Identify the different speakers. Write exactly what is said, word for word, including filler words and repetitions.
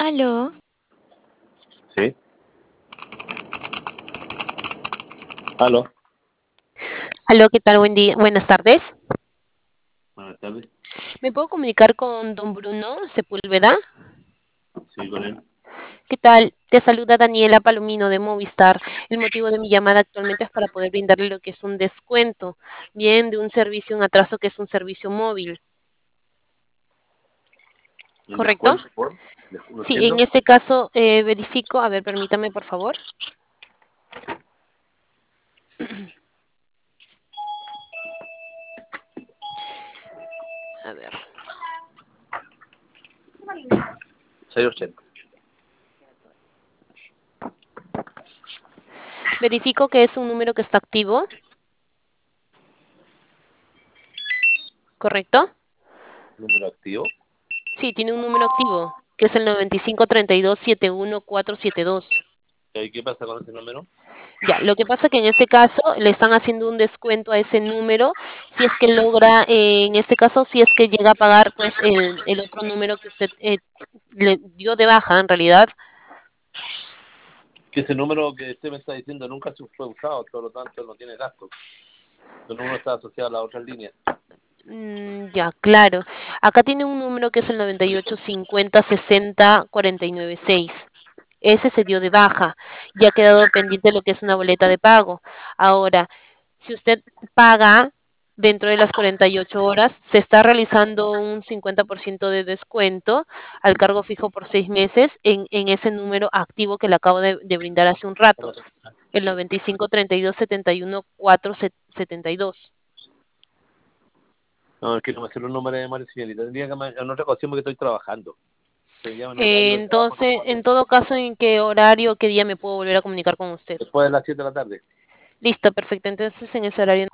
Speaker 1: Aló,
Speaker 2: Sí. Aló.
Speaker 1: aló, ¿qué tal? Buen día, buenas tardes.
Speaker 2: Buenas tardes.
Speaker 1: ¿Me puedo comunicar con don Bruno Sepúlveda?
Speaker 2: Sí, con él.
Speaker 1: ¿Qué tal? Te saluda Daniela Palomino de Movistar. El motivo de mi llamada actualmente es para poder brindarle lo que es un descuento, bien de un servicio, un atraso que es un servicio móvil,
Speaker 2: Un
Speaker 1: ¿correcto?
Speaker 2: descuento por. No
Speaker 1: Sí, en
Speaker 2: entiendo.
Speaker 1: este caso eh, verifico, a ver, permítame por favor. A ver,
Speaker 2: seiscientos ochenta.
Speaker 1: verifico que es un número que está activo, ¿correcto?
Speaker 2: Número activo.
Speaker 1: Sí, tiene un número activo, que es el noventa y cinco treinta y dos setenta y uno cuatrocientos setenta y dos.
Speaker 2: ¿Y qué pasa con ese número?
Speaker 1: Ya, lo que pasa que en ese caso le están haciendo un descuento a ese número si es que logra, eh, en este caso, si es que llega a pagar pues el, el otro número que usted eh, le dio de baja en realidad.
Speaker 2: Que ese número que usted me está diciendo nunca se fue usado, por lo tanto no tiene gasto. El número está asociado a las otras líneas.
Speaker 1: Mm, ya, claro. Acá tiene un número que es el noventa y ocho cincuenta sesenta cuarenta y nueve seis. Ese se dio de baja y ha quedado pendiente lo que es una boleta de pago. Ahora, si usted paga dentro de las cuarenta y ocho horas, se está realizando un cincuenta por ciento de descuento al cargo fijo por seis meses en, en ese número activo que le acabo de, de brindar hace un rato, el noventa y cinco treinta y dos setenta y uno cuatrocientos setenta y dos.
Speaker 2: No, es que no me sé los números de Mario Señorita. Tendría que llamar en otra ocasión porque estoy trabajando. Se llama en
Speaker 1: Eh,
Speaker 2: horario de trabajo, no
Speaker 1: entonces,
Speaker 2: puedo
Speaker 1: en
Speaker 2: atender.
Speaker 1: todo caso, ¿en qué horario, qué día me puedo volver a comunicar con usted?
Speaker 2: Después de las siete de la tarde.
Speaker 1: Listo, perfecto. Entonces, en ese horario